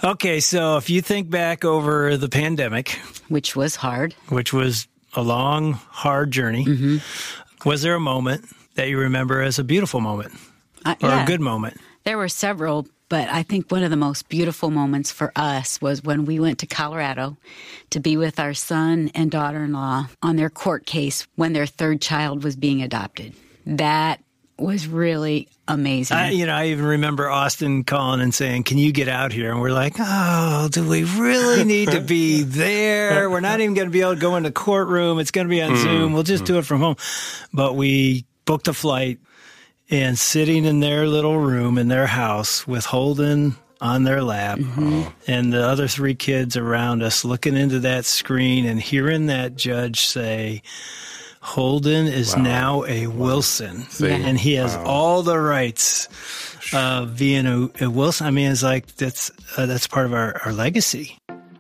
Okay, so if you think back over the pandemic, Which was hard. which was a long, hard journey, was there a moment that you remember as a beautiful moment or a good moment? There were several, but I think one of the most beautiful moments for us was when we went to Colorado to be with our son and daughter-in-law on their court case when their third child was being adopted. That was really amazing. I even remember Austin calling and saying, "Can you get out here?" And we're like, "Oh, do we really need to be there? We're not even going to be able to go in the courtroom. It's going to be on Zoom. We'll just do it from home." But we booked a flight, and sitting in their little room in their house with Holden on their lap and the other three kids around us looking into that screen and hearing that judge say, Holden is now a Wilson, and he has all the rights of being a Wilson. I mean, it's like that's part of our legacy.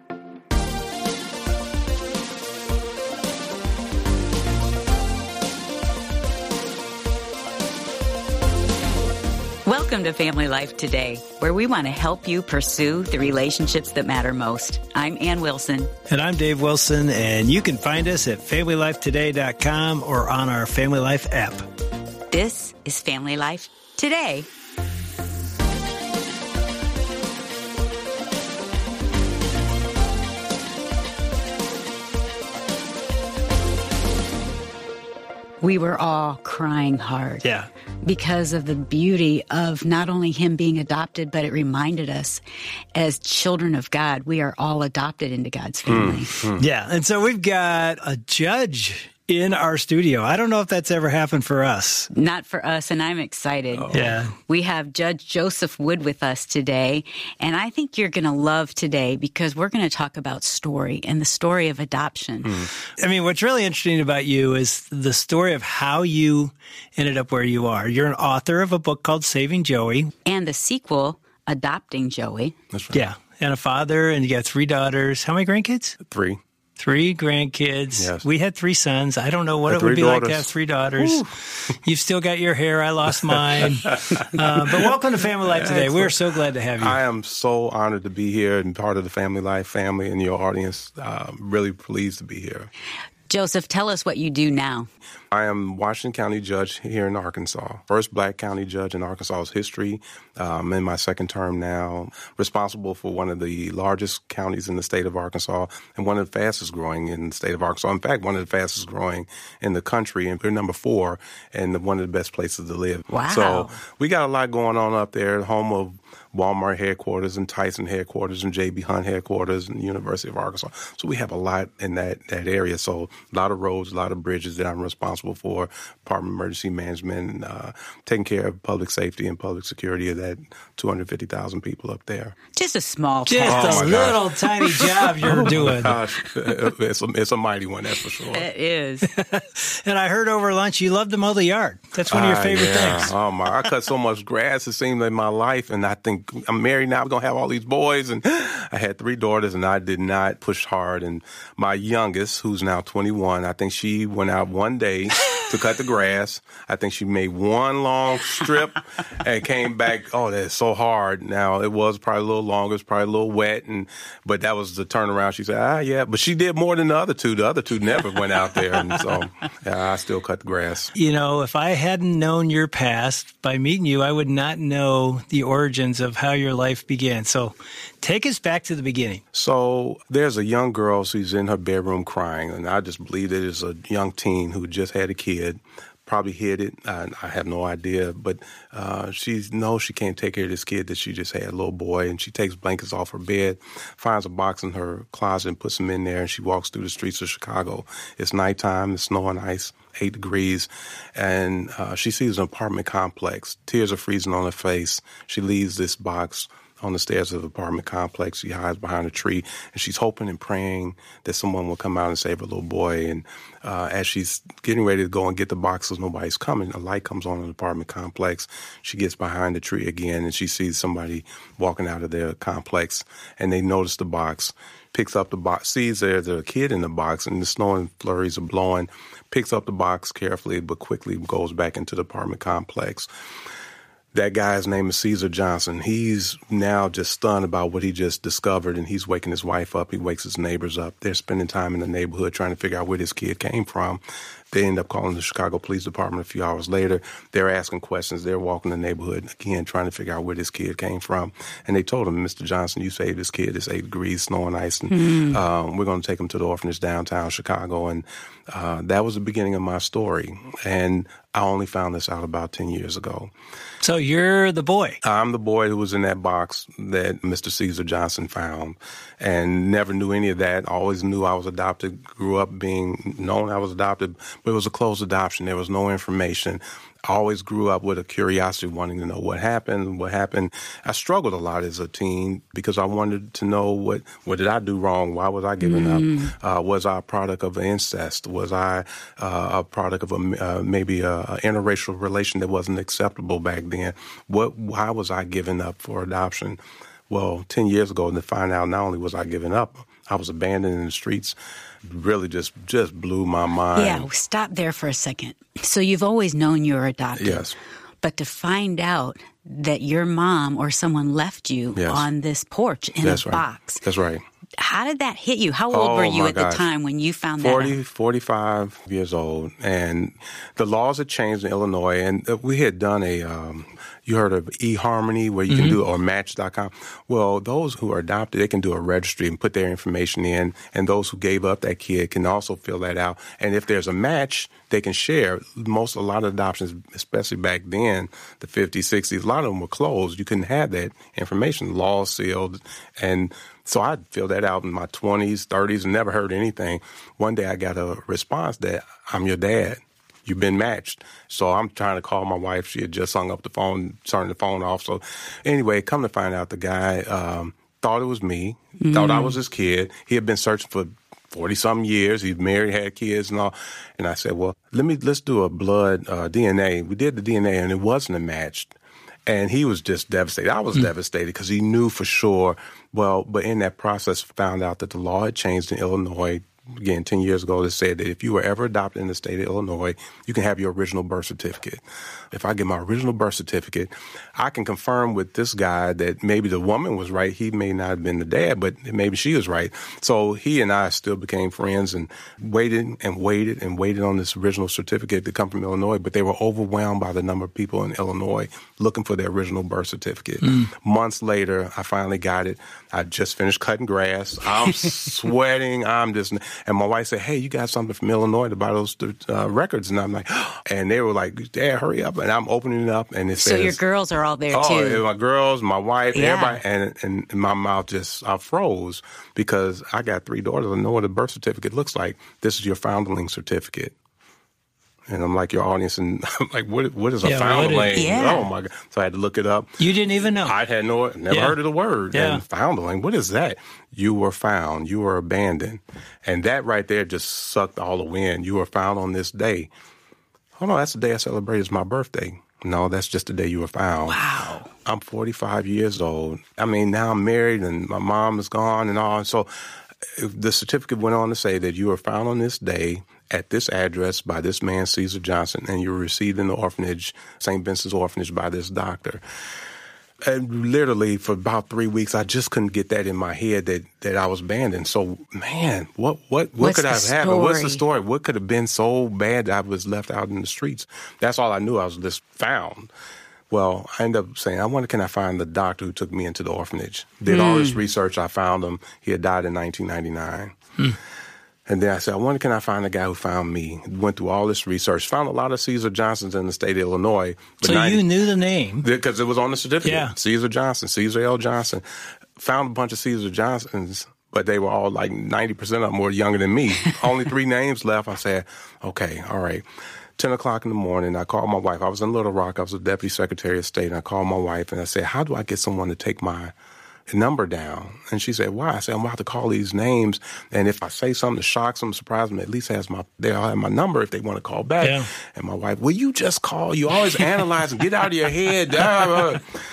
Welcome to Family Life Today, where we want to help you pursue the relationships that matter most. I'm Ann Wilson. And I'm Dave Wilson, and you can find us at FamilyLifeToday.com or on our Family Life app. This is Family Life Today. We were all crying hard. Yeah. Because of the beauty of not only him being adopted, but it reminded us as children of God, we are all adopted into God's family. Yeah. And so we've got a judge in our studio. I don't know if that's ever happened for us. Not for us, and I'm excited. Yeah. We have Judge Joseph Wood with us today, and I think you're going to love today because we're going to talk about story and the story of adoption. I mean, what's really interesting about you is the story of how you ended up where you are. You're an author of a book called Saving Joey. And the sequel, Adopting Joey. That's right. Yeah. And a father, and you got 3 daughters. How many grandkids? 3. 3 grandkids. Yes. We had 3 sons. I don't know what Had it would 3 be like to daughters. have 3 daughters. You've still got your hair. I lost mine. But welcome to Family Life Today. We're so glad to have you. I am so honored to be here and part of the Family Life family and your audience. Really pleased to be here. Joseph, tell us what you do now. I am Washington County Judge here in Arkansas. First black county judge in Arkansas's history. I'm in my second term now, responsible for one of the largest counties in the state of Arkansas and one of the fastest growing in the state of Arkansas. In fact, one of the fastest growing in the country. And we're number 4 and one of the best places to live. Wow. So we got a lot going on up there, home of Walmart headquarters and Tyson headquarters and J.B. Hunt headquarters and the University of Arkansas. So we have a lot in that area. So a lot of roads, a lot of bridges that I'm responsible for, Department of Emergency Management, and taking care of public safety and public security of that 250,000 people up there. Just a small Just task. a little tiny job you're doing. Gosh, it's a mighty one, that's for sure. It is. And I heard over lunch you love to mow the yard. That's one of your favorite things. Oh, my. I cut so much grass, it seemed like my life, and I think I'm married now, I'm going to have all these boys, and I had 3 daughters, and I did not push hard. And my youngest, who's now 21, I think she went out one day to cut the grass. I think she made one long strip and came back, oh, that's so hard. Now, it was probably a little longer, it was probably a little wet, but that was the turnaround. She said, yeah, but she did more than the other 2. The other 2 never went out there, and so I still cut the grass. You know, if I hadn't known your past by meeting you, I would not know the origins of how your life began. So take us back to the beginning. So there's a young girl, she's in her bedroom crying, and I just believe that it's a young teen who just had a kid, probably hid it. I have no idea, but she knows she can't take care of this kid that she just had, a little boy, and she takes blankets off her bed, finds a box in her closet and puts them in there, and she walks through the streets of Chicago. It's nighttime, it's snow and ice, 8 degrees, and she sees an apartment complex. Tears are freezing on her face. She leaves this box on the stairs of the apartment complex. She hides behind a tree, and she's hoping and praying that someone will come out and save her little boy. And as she's getting ready to go and get the boxes, nobody's coming. A light comes on in the apartment complex. She gets behind the tree again, and she sees somebody walking out of their complex, and they notice the box, picks up the box, sees there's a kid in the box, and the snow and flurries are blowing, picks up the box carefully but quickly goes back into the apartment complex. That guy's name is Caesar Johnson. He's now just stunned about what he just discovered, and he's waking his wife up. He wakes his neighbors up. They're spending time in the neighborhood trying to figure out where this kid came from. They end up calling the Chicago Police Department a few hours later. They're asking questions. They're walking the neighborhood, again, trying to figure out where this kid came from. And they told him, Mr. Johnson, you saved this kid. It's 8 degrees, snow and ice, and we're going to take him to the orphanage downtown Chicago. And that was the beginning of my story. And I only found this out about 10 years ago. So you're the boy. I'm the boy who was in that box that Mr. Caesar Johnson found, and never knew any of that. Always knew I was adopted, grew up being known I was adopted, but it was a closed adoption. There was no information. I always grew up with a curiosity, wanting to know what happened. I struggled a lot as a teen because I wanted to know what did I do wrong? Why was I given up? Was I a product of incest? Was I a product of maybe a interracial relation that wasn't acceptable back then? Why was I given up for adoption? Well, 10 years ago, to find out not only was I given up, I was abandoned in the streets, really just blew my mind. Yeah, stop there for a second. So you've always known you were adopted. Yes. But to find out that your mom or someone left you on this porch in a box. That's right. How did that hit you? How old were you at the time when you found that out? 45 years old. And the laws had changed in Illinois. And we had done you heard of eHarmony where you can do, or Match.com. Well, those who are adopted, they can do a registry and put their information in. And those who gave up that kid can also fill that out. And if there's a match, they can share. A lot of adoptions, especially back then, the 50s, 60s, a lot of them were closed. You couldn't have that information. Laws sealed. And so I'd fill that out in my 20s, 30s, and never heard anything. One day I got a response that, I'm your dad. You've been matched. So I'm trying to call my wife. She had just hung up the phone, turned the phone off. So anyway, come to find out the guy thought it was me, thought I was his kid. He had been searching for 40-something years. He's married, had kids and all. And I said, well, let's do a blood DNA. We did the DNA, and it wasn't a match. And he was just devastated. I was devastated because he knew for sure. Well, but in that process, found out that the law had changed in Illinois. Again, 10 years ago, that said that if you were ever adopted in the state of Illinois, you can have your original birth certificate. If I get my original birth certificate, I can confirm with this guy that maybe the woman was right. He may not have been the dad, but maybe she was right. So he and I still became friends and waited on this original certificate to come from Illinois. But they were overwhelmed by the number of people in Illinois looking for their original birth certificate. Months later, I finally got it. I just finished cutting grass. I'm sweating. And my wife said, hey, you got something from Illinois to buy those records? And I'm like, and they were like, Dad, hurry up. And I'm opening it up, and it says... So your girls are all there, too. Oh, my girls, my wife, everybody. And my mouth I froze because I got 3 daughters. I know what a birth certificate looks like. This is your foundling certificate. And I'm like, your audience, and I'm like, what is a foundling? Oh, my God. So I had to look it up. You didn't even know? I had never heard of the word. Yeah. And foundling, what is that? You were found. You were abandoned. And that right there just sucked all the wind. You were found on this day. Oh, no, that's the day I celebrate. It's my birthday. No, that's just the day you were found. Wow. I'm 45 years old. I mean, now I'm married, and my mom is gone and all. So the certificate went on to say that you were found on this day at this address by this man, Caesar Johnson, and you were received in the orphanage, St. Vincent's Orphanage, by this doctor. And literally for about 3 weeks, I just couldn't get that in my head that I was abandoned. So, man, what could have happened? What's the story? What could have been so bad that I was left out in the streets? That's all I knew. I was just found. Well, I ended up saying, can I find the doctor who took me into the orphanage? Did all this research. I found him. He had died in 1999. And then I said, can I find the guy who found me? Went through all this research, found a lot of Caesar Johnsons in the state of Illinois. But so you knew the name? Because it was on the certificate. Yeah. Caesar Johnson, Caesar L. Johnson. Found a bunch of Caesar Johnsons, but they were all like 90% of them were younger than me. Only 3 names left. I said, okay, all right. 10 o'clock in the morning, I called my wife. I was in Little Rock. I was a deputy secretary of state. And I called my wife and I said, how do I get someone to take my number down? And she said, why? I said, I'm about to call these names, and if I say something to shock them, surprise them, at least they'll have my number if they want to call back. Yeah. And my wife, will you just call? You always analyze and get out of your head.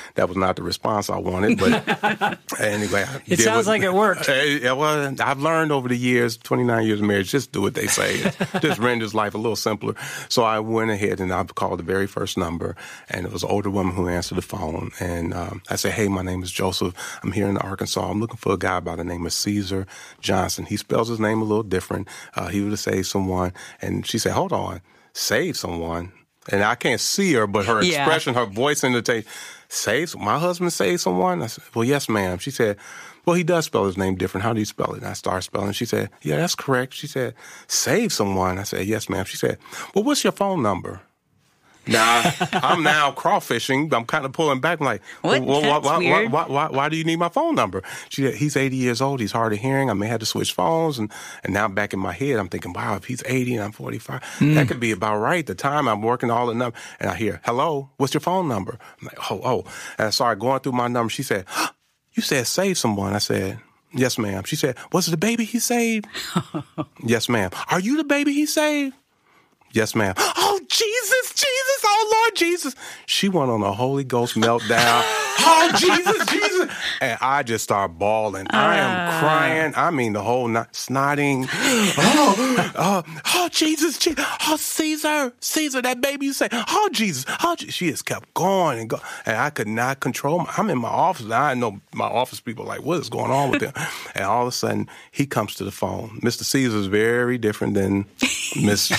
That was not the response I wanted, but anyway. It sounds like it worked. Well, I've learned over the years, 29 years of marriage, just do what they say. It just renders life a little simpler. So I went ahead and I called the very first number, and it was an older woman who answered the phone. And I said, hey, my name is Joseph. I'm here in Arkansas. I'm looking for a guy by the name of Caesar Johnson. He spells his name a little different. He would have saved someone. And she said, hold on, save someone? And I can't see her, but her expression, her voice indicates, my husband saved someone? I said, well, yes, ma'am. She said, well, he does spell his name different. How do you spell it? And I started spelling. She said, yeah, that's correct. She said, save someone? I said, yes, ma'am. She said, well, what's your phone number? Now, I'm now crawfishing. I'm kind of pulling back. I'm like, why do you need my phone number? She said, he's 80 years old. He's hard of hearing. I may have to switch phones. And now back in my head, I'm thinking, wow, if he's 80 and I'm 45, that could be about right. The time I'm working all the numbers. And I hear, hello, what's your phone number? I'm like, oh. And I started going through my number. She said, you said save someone. I said, yes, ma'am. She said, was it the baby he saved? Yes, ma'am. Are you the baby he saved? Yes, ma'am. Oh, Jesus, oh, Lord Jesus. She went on a Holy Ghost meltdown. Oh, Jesus. And I just started bawling. I am crying. I mean, the whole night, snotting. Oh, Jesus. Oh, Caesar, that baby you say. Oh, Jesus. She just kept going and going. And I could not control. I'm in my office. I know my office people are like, what is going on with him? And all of a sudden, he comes to the phone. Mr. Caesar is very different than Miss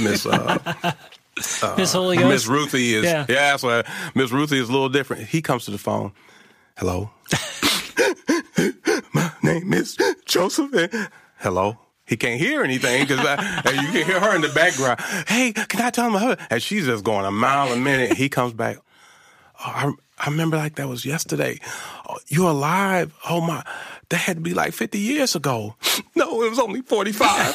Holy Ghost? Miss Ruthie is, that's why Miss Ruthie is a little different. He comes to the phone. Hello? My name is Joseph. Hello? He can't hear anything because you can hear her in the background. Hey, can I tell him? And she's just going a mile a minute. He comes back. Oh, I remember like that was yesterday. Oh, you're alive? Oh, my. That had to be like 50 years ago. No, it was only 45.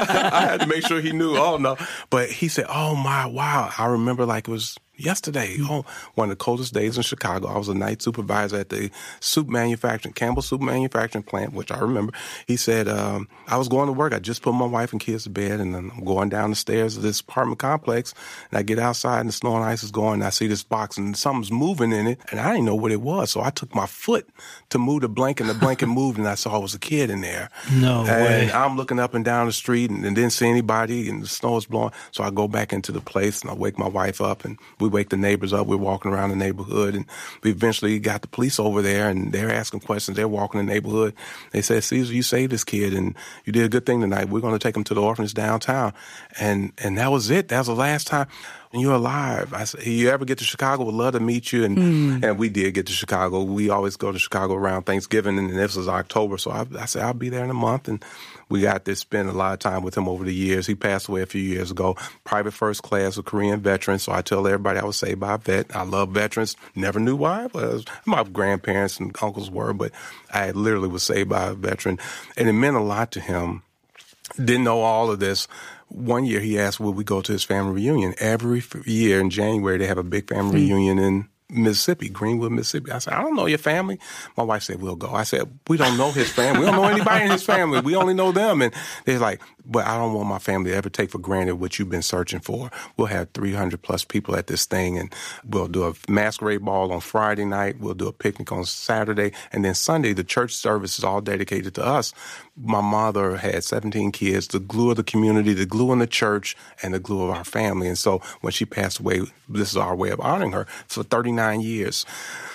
I had to make sure he knew. Oh, no. But he said, oh, my, wow. I remember like it was yesterday. Oh, one of the coldest days in Chicago. I was a night supervisor at the Campbell Soup Manufacturing plant, which I remember. He said, I was going to work. I just put my wife and kids to bed, and then I'm going down the stairs of this apartment complex, and I get outside, and the snow and ice is going, and I see this box, and something's moving in it, and I didn't know what it was. So I took my foot to move the blanket, and the blanket moved, and I saw it was a kid in there. No way. And I'm looking up and down the street and didn't see anybody, and the snow is blowing. So I go back into the place, and I wake my wife up, and we wake the neighbors up. We're walking around the neighborhood, and we eventually got the police over there, and they're asking questions. They're walking the neighborhood. They said, Caesar, you saved this kid, and you did a good thing tonight. We're going to take him to the orphanage downtown. And that was it. That was the last time. And you're alive. I said, you ever get to Chicago? Would love to meet you. And we did get to Chicago. We always go to Chicago around Thanksgiving, and this was October. So I said, I'll be there in a month. And we got to spend a lot of time with him over the years. He passed away a few years ago. Private first class, a Korean veteran. So I tell everybody I was saved by a vet. I love veterans. Never knew why. My grandparents and uncles were, but I literally was saved by a veteran. And it meant a lot to him. Didn't know all of this. One year he asked, would we go to his family reunion? Every year in January, they have a big family reunion in Mississippi, Greenwood, Mississippi. I said, I don't know your family. My wife said, we'll go. I said, we don't know his family. We don't know anybody in his family. We only know them. And they're like, but I don't want my family to ever take for granted what you've been searching for. We'll have 300 plus people at this thing, and we'll do a masquerade ball on Friday night. We'll do a picnic on Saturday. And then Sunday, the church service is all dedicated to us. My mother had 17 kids, the glue of the community, the glue in the church, and the glue of our family. And so when she passed away, this is our way of honoring her for 39 years.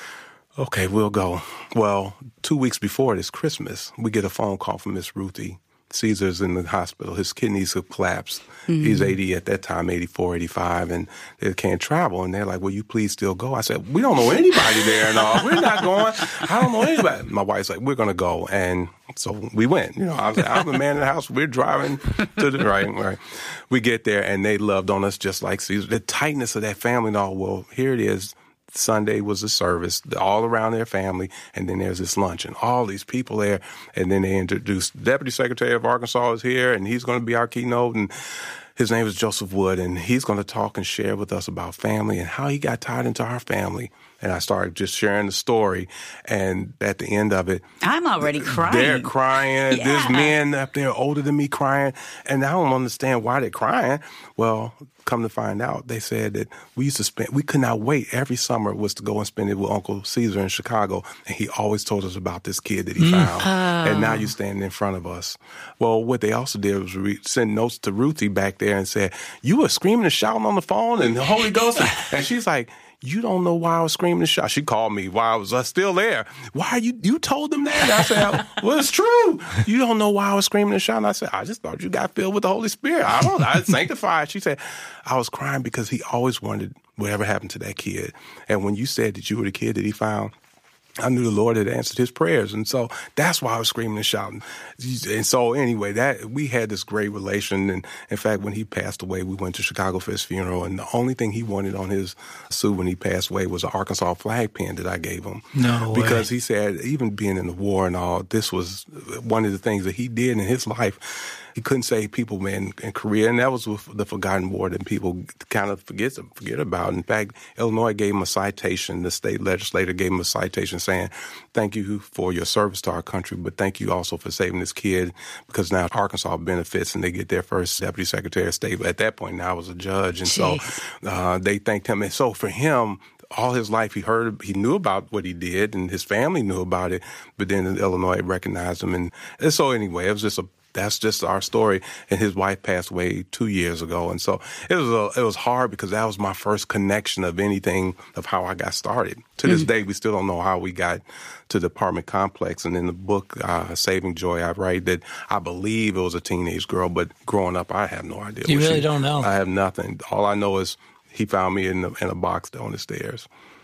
Okay, we'll go. Well, 2 weeks before this Christmas, we get a phone call from Miss Ruthie. Caesar's in the hospital. His kidneys have collapsed. Mm-hmm. He's 80 at that time, 84, 85, and they can't travel. And they're like, will you please still go? I said, we don't know anybody there and all. We're not going. I don't know anybody. My wife's like, we're going to go. And so we went. You know, I was like, I'm the man in the house. We're driving to the right. We get there, and they loved on us just like Caesar. The tightness of that family and all, well, here it is. Sunday was the service, all around their family, and then there's this lunch, and all these people there, and then they introduced the Deputy Secretary of Arkansas is here, and he's going to be our keynote, and His name is Joseph Wood, and he's going to talk and share with us about family and how he got tied into our family. And I started just sharing the story. And at the end of it, I'm already crying. They're crying. Yeah. There's men up there older than me crying. And I don't understand why they're crying. Well, come to find out, they said that we could not wait. Every summer was to go and spend it with Uncle Caesar in Chicago. And he always told us about this kid that he found. And now you're standing in front of us. Well, what they also did was send notes to Ruthie back there and said, you were screaming and shouting on the phone and the Holy Ghost. And she's like, you don't know why I was screaming and shouting. She called me while I was still there. Why you told them that? And I said, well, it's true. You don't know why I was screaming and shouting. I said, I just thought you got filled with the Holy Spirit. I sanctified. She said, I was crying because he always wondered whatever happened to that kid. And when you said that you were the kid that he found, I knew the Lord had answered his prayers. And so that's why I was screaming and shouting. And so anyway, we had this great relation. And in fact, when he passed away, we went to Chicago for his funeral. And the only thing he wanted on his suit when he passed away was an Arkansas flag pin that I gave him. No way. Because he said, even being in the war and all, this was one of the things that he did in his life. He couldn't save people, man, in Korea, and that was the forgotten war that people kind of forget about. In fact, Illinois gave him a citation. The state legislator gave him a citation saying, thank you for your service to our country, but thank you also for saving this kid, because now Arkansas benefits and they get their first deputy secretary of state. But at that point, now I was a judge, and so they thanked him. And so for him, all his life, he knew about what he did, and his family knew about it, but then Illinois recognized him. And so anyway, it was that's just our story. And his wife passed away 2 years ago. And so it was hard because that was my first connection of anything of how I got started. To this day, we still don't know how we got to the apartment complex. And in the book, Saving Joy, I write that I believe it was a teenage girl, but growing up, I have no idea. You really don't know? I have nothing. All I know is he found me in a box on the stairs.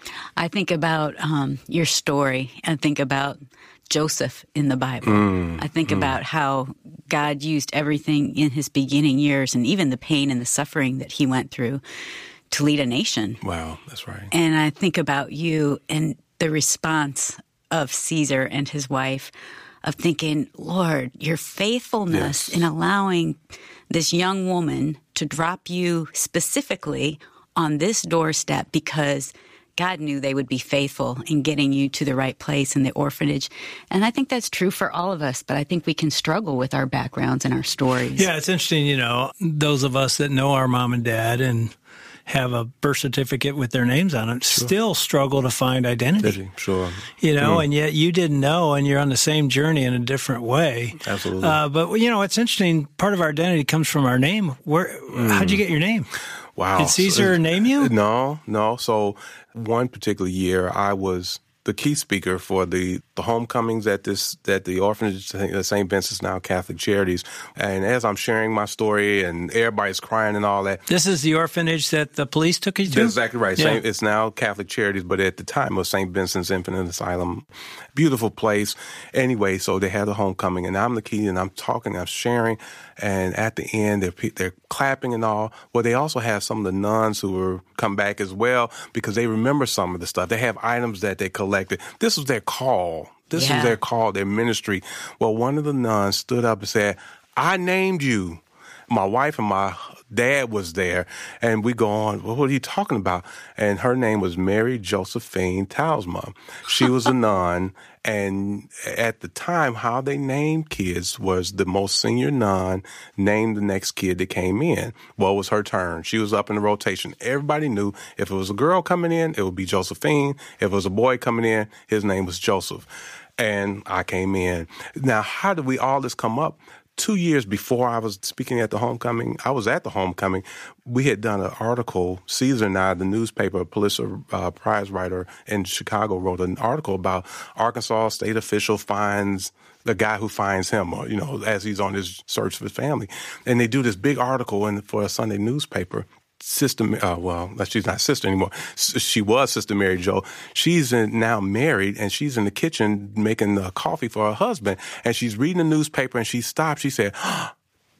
I think about your story and think about Joseph in the Bible. I think about how God used everything in his beginning years and even the pain and the suffering that he went through to lead a nation. Wow, that's right. And I think about you and the response of Caesar and his wife of thinking, Lord, your faithfulness in allowing this young woman to drop you specifically on this doorstep because God knew they would be faithful in getting you to the right place in the orphanage. And I think that's true for all of us, but I think we can struggle with our backgrounds and our stories. Yeah, it's interesting, those of us that know our mom and dad and have a birth certificate with their names on it still struggle to find identity. Sure. And yet you didn't know, and you're on the same journey in a different way. Absolutely. But, it's interesting. Part of our identity comes from our name. How'd you get your name? Wow. Did Caesar name you? No. So one particular year, I was the key speaker for the homecomings at the orphanage at St. Vincent's, now Catholic Charities. And as I'm sharing my story and everybody's crying and all that. This is the orphanage that the police took you to? That's exactly right. Yeah. It's now Catholic Charities, but at the time it was St. Vincent's Infant Asylum. Beautiful place. Anyway, so they had a homecoming, and I'm the key, and I'm talking, I'm sharing. And at the end, they're clapping and all. Well, they also have some of the nuns who were come back as well because they remember some of the stuff. They have items that they collected. This was their call. This was their call, their ministry. Well, one of the nuns stood up and said, I named you. My wife and my dad was there, and we go on, well, what are you talking about? And her name was Mary Josephine Tausma. She was a nun, and at the time, how they named kids was the most senior nun named the next kid that came in. Well, it was her turn. She was up in the rotation. Everybody knew if it was a girl coming in, it would be Josephine. If it was a boy coming in, his name was Joseph. And I came in. Now, how did all this come up? 2 years before I was speaking at the homecoming, I was at the homecoming. We had done an article, Caesar and I, the newspaper, a Pulitzer Prize writer in Chicago, wrote an article about Arkansas state official finds the guy who finds him, or, as he's on his search for his family. And they do this big article for a Sunday newspaper. Sister, she's not sister anymore. She was Sister Mary Jo. She's now married, and she's in the kitchen making coffee for her husband. And she's reading the newspaper, and she stopped. She said,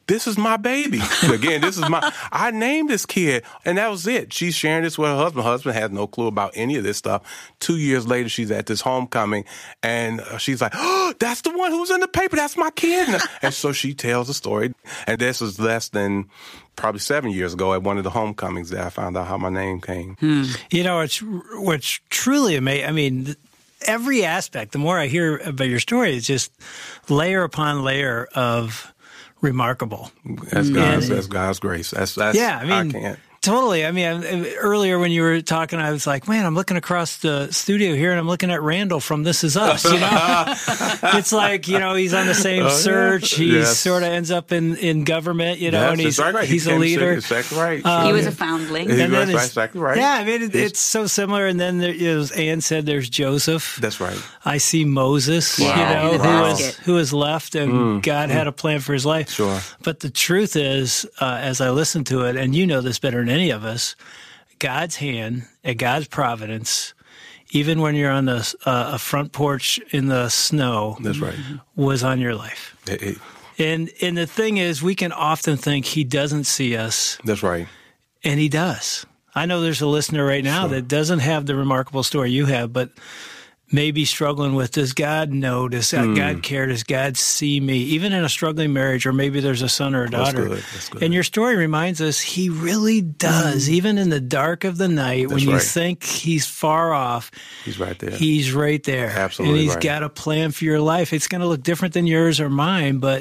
this is my baby. Again, I named this kid. And that was it. She's sharing this with her husband. Her husband has no clue about any of this stuff. 2 years later, she's at this homecoming, and she's like, oh, that's the one who's in the paper. That's my kid. And so she tells the story. And this was less than probably 7 years ago at one of the homecomings that I found out how my name came. You know, what's truly amazing, I mean, every aspect, the more I hear about your story, it's just layer upon layer of remarkable. That's God's grace. Yeah, I mean, I can't. Totally. I mean, earlier when you were talking, I was like, man, I'm looking across the studio here and I'm looking at Randall from This Is Us, you know? It's like, you know, he's on the same search. He sort of ends up in government, you know, and he's a leader. Exactly right. He was a foundling. That's exactly right. Yeah, I mean, it's so similar. And then, as Ann said, there's Joseph. That's right. I see Moses, you know, who was left, and God had a plan for his life. Sure. But the truth is, as I listen to it, and you know this better than any of us, God's hand and God's providence, even when you're on a front porch in the snow, that's right, was on your life. And the thing is, we can often think he doesn't see us. That's right. And he does. I know there's a listener right now that doesn't have the remarkable story you have, but maybe struggling with, does God know? Does God care? Does God see me? Even in a struggling marriage, or maybe there's a son or a daughter. That's good. And your story reminds us he really does. Even in the dark of the night, when you think he's far off, he's right there. He's right there. Absolutely. And he's got a plan for your life. It's going to look different than yours or mine, but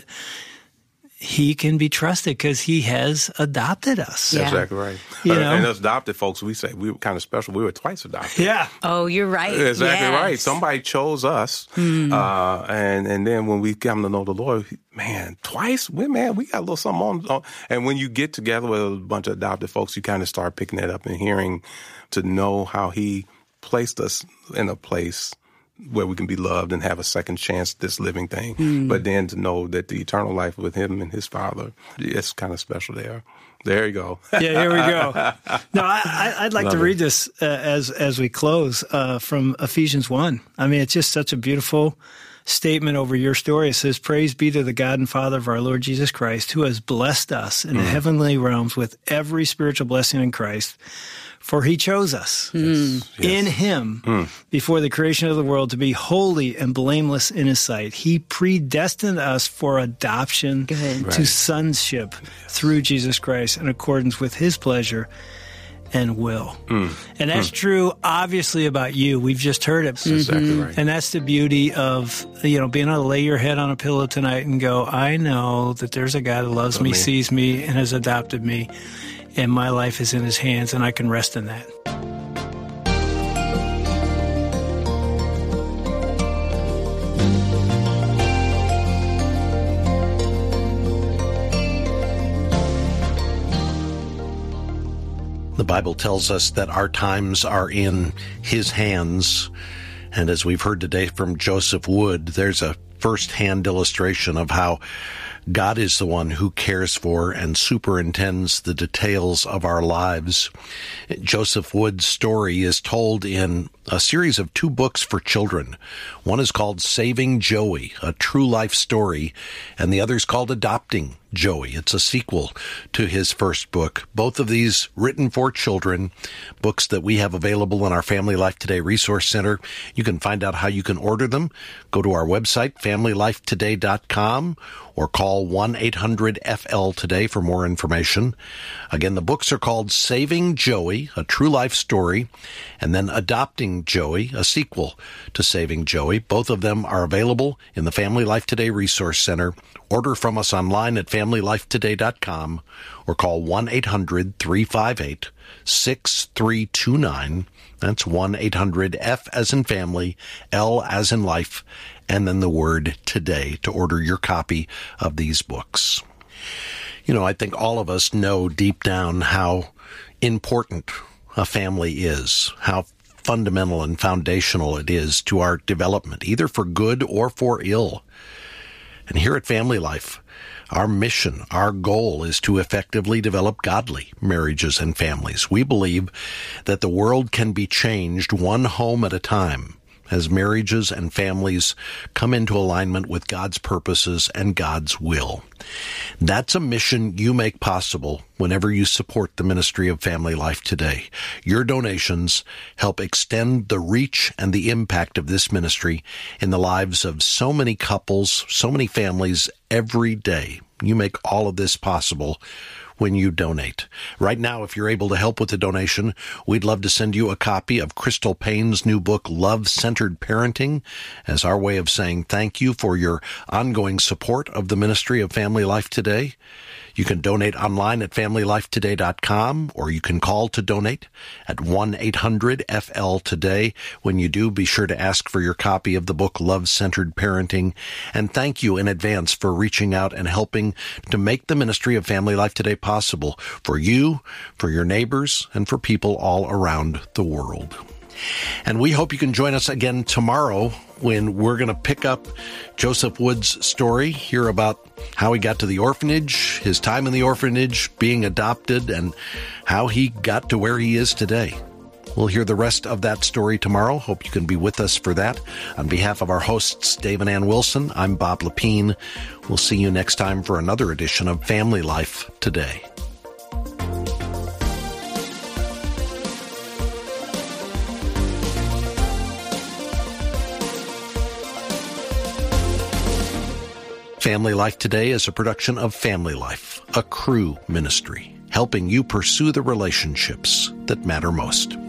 he can be trusted because he has adopted us. Yeah. Exactly right. And us adopted folks, we say we were kind of special. We were twice adopted. Yeah. Oh, you're right. Exactly right. Somebody chose us. And then when we come to know the Lord, man, twice, we got a little something on. And when you get together with a bunch of adopted folks, you kind of start picking that up and hearing to know how he placed us in a place where we can be loved and have a second chance at this living thing. But then to know that the eternal life with him and his Father, it's kind of special there. There you go. Yeah, here we go. No, I'd like to read this as we close from Ephesians 1. I mean, it's just such a beautiful statement over your story. It says, "Praise be to the God and Father of our Lord Jesus Christ, who has blessed us in the heavenly realms with every spiritual blessing in Christ. For he chose us in him before the creation of the world to be holy and blameless in his sight. He predestined us for adoption to sonship through Jesus Christ in accordance with his pleasure and will." And that's true, obviously, about you. We've just heard it. That's exactly right. And that's the beauty of, being able to lay your head on a pillow tonight and go, I know that there's a God who loves me, sees me, and has adopted me. And my life is in his hands, and I can rest in that. The Bible tells us that our times are in his hands. And as we've heard today from Joseph Wood, there's a first-hand illustration of how God is the one who cares for and superintends the details of our lives. Joseph Wood's story is told in a series of 2 books for children. One is called Saving Joey, a true life story, and the other is called Adopting Joey. It's a sequel to his first book. Both of these written for children, books that we have available in our Family Life Today Resource Center. You can find out how you can order them. Go to our website, FamilyLifeToday.com, or call 1-800-FL-TODAY for more information. Again, the books are called Saving Joey, a true life story, and then Adopting Joey, a sequel to Saving Joey. Both of them are available in the Family Life Today Resource Center. Order from us online at FamilyLifeToday.com or call 1-800-358-6329. That's 1-800-F as in family, L as in life, and then the word today to order your copy of these books. I think all of us know deep down how important a family is, how fundamental and foundational it is to our development, either for good or for ill. And here at Family Life, our mission, our goal is to effectively develop godly marriages and families. We believe that the world can be changed one home at a time as marriages and families come into alignment with God's purposes and God's will. That's a mission you make possible whenever you support the ministry of Family Life Today. Your donations help extend the reach and the impact of this ministry in the lives of so many couples, so many families every day. You make all of this possible when you donate. Right now, if you're able to help with the donation, we'd love to send you a copy of Crystal Payne's new book, Love-Centered Parenting, as our way of saying thank you for your ongoing support of the ministry of Family Life Today. You can donate online at FamilyLifeToday.com, or you can call to donate at 1-800-FL-TODAY. When you do, be sure to ask for your copy of the book, Love-Centered Parenting. And thank you in advance for reaching out and helping to make the ministry of Family Life Today possible for you, for your neighbors, and for people all around the world. And we hope you can join us again tomorrow when we're going to pick up Joseph Wood's story, hear about how he got to the orphanage, his time in the orphanage, being adopted, and how he got to where he is today. We'll hear the rest of that story tomorrow. Hope you can be with us for that. On behalf of our hosts, Dave and Ann Wilson, I'm Bob Lepine. We'll see you next time for another edition of Family Life Today. Family Life Today is a production of Family Life, a Cru ministry, helping you pursue the relationships that matter most.